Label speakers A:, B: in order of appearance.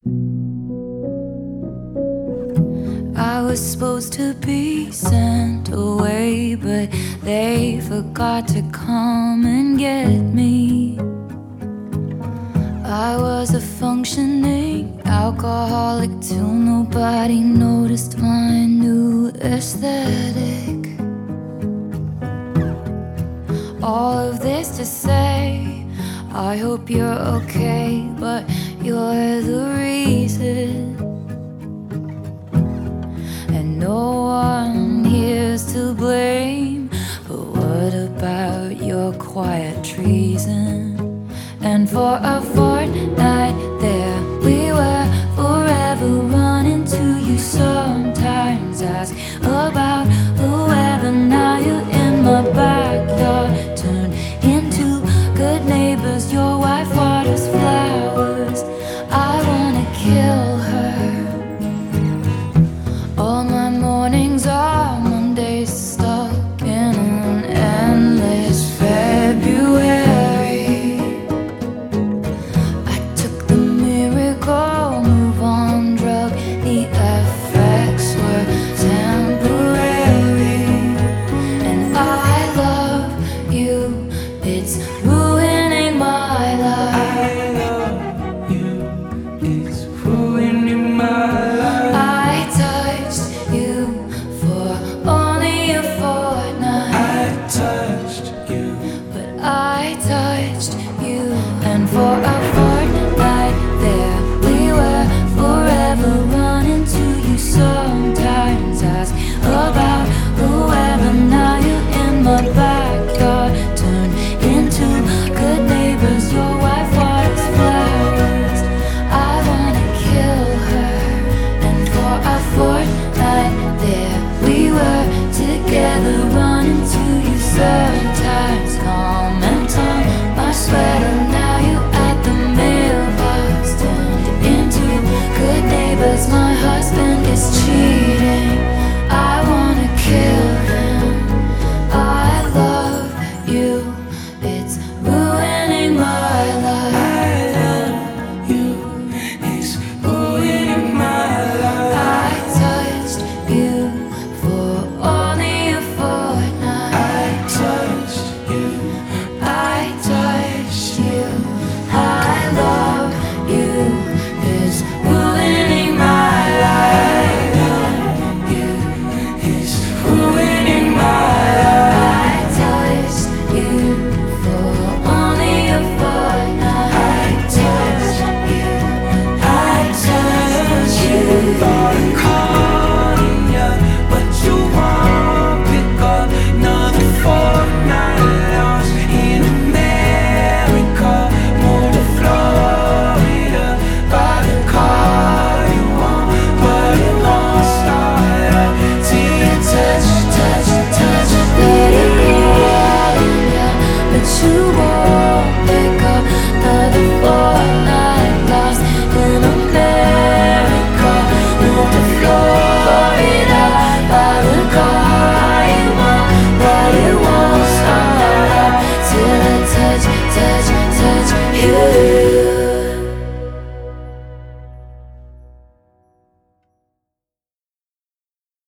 A: I was supposed to be sent away, but they forgot to come and get me. I was a functioning alcoholic till nobody noticed my new aesthetic. All of this to say, I hope you're okay, but you're the reason. And no one here's to blame, but what about your quiet treason? And for a fortnight there we were, forever running to you. Sometimes ask about the weather. Now you're in my backyard, turned into good neighbors. Your wife waters flowers. I wanna kill her. All my mornings are Mondays, stuck in an endless February. I took the miracle move on drug, the effects were temporary. And I love you, it's ruining my life.
B: I love you, it's ruining my life.
A: I touched you for only a fortnight,
B: I touched you,
A: but I touched you. And for a fortnight there we were, forever running to you. Sometimes ask about the weather. Now you're in my backyard, turned into good neighbors. Your wife waters flowers. I wanna kill her. And for a fortnight there we were, together running to you. Sometimes comment on my sweater. Now you at the mailbox, turned into good neighbors. My husband is cheating, I wanna kill him. I love you, it's ruining my life.
B: I love you, it's ruining my life.
A: I touched you for only a fortnight.
B: I touched you,
A: I touched you. I love you, it's ruining my life.
B: you, it's ruining my life.
A: I touched you for only a fortnight.
B: I touched you, I touched you. Thought I caught